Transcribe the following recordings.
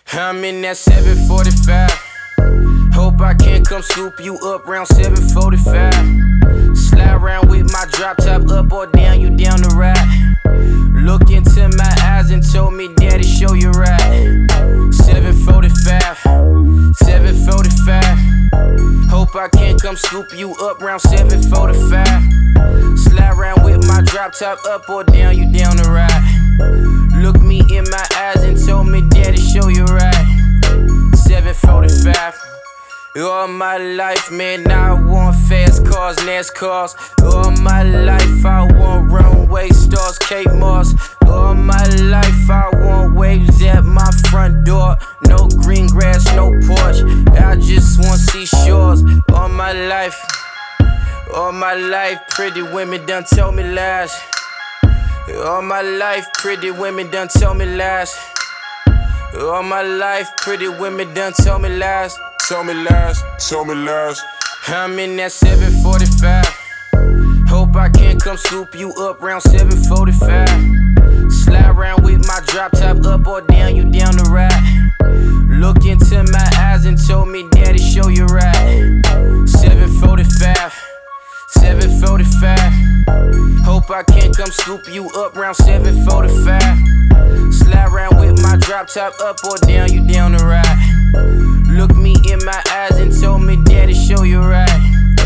I'm in that 745. Hope I can come scoop you up round 745. Slide around with my drop top up or down, you down the ride. Look into my eyes and told me, Daddy, show you right. 745, 745. Hope I can come scoop you up round 745. Slide around with my drop top up or down, you down the ride. Look me in my eyes and told me, Daddy, show you right. 745. All my life, man, I want fast cars, NASCARs. All my life, I want runway stars, Kate Moss. All my life, I want waves at my front door. No green grass, no porch, I just want seashores. All my life, pretty women done told me lies. All my life, pretty women done told me lies. All my life, pretty women done told me lies. Tell me lies, tell me lies. I'm in that 745. Hope I can come scoop you up round 745. Slide around with my drop top up or down, you down the ride. Look into my eyes and told me, Daddy, show you right. 745, 745. Hope I can come scoop you up round 745. Slide around with my drop top up or down, you down the ride. Look me in my eyes and told me, Daddy, show you right.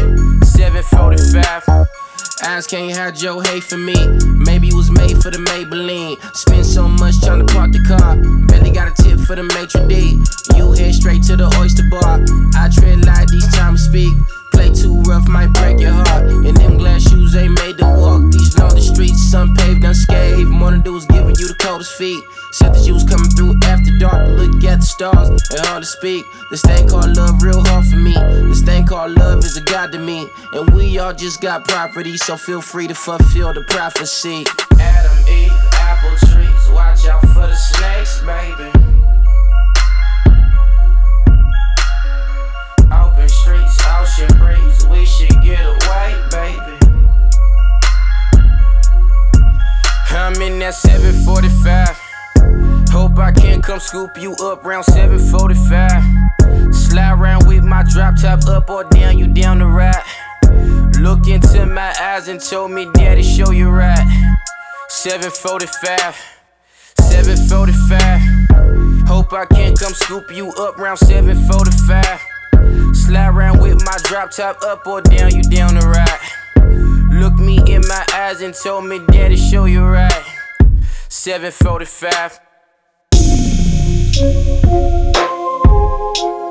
745. Eyes can't hide your hate for me. Maybe it was made for the Maybelline. Spend so much trying to park the car. Barely got a tip for the maitre d'. You head straight to the oyster bar. I tread light each time I speak. Play too rough, might break your heart. And them glass shoes ain't made to walk. These lonely streets, unpaved, unscathed. More than dudes giving you the coldest feet. Said that you was coming through after dark to look at the stars and hard to speak. This thing called love real hard for me. This thing called love is a god to me. And we all just got property, so feel free to fulfill the prophecy. Adam, Eve, apple trees, watch out for the snakes, baby. Open streets, ocean breeze, we should get away, baby. I'm in that 745. Hope I can come scoop you up round 745. Slide around with my drop top up or down, you down the ride. Look into my eyes and told me, Daddy, show you right. 745, 745. Hope I can come scoop you up round 745. Slide around with my drop top up or down, you down the ride. Look me in my eyes and told me, Daddy, show you right. 745.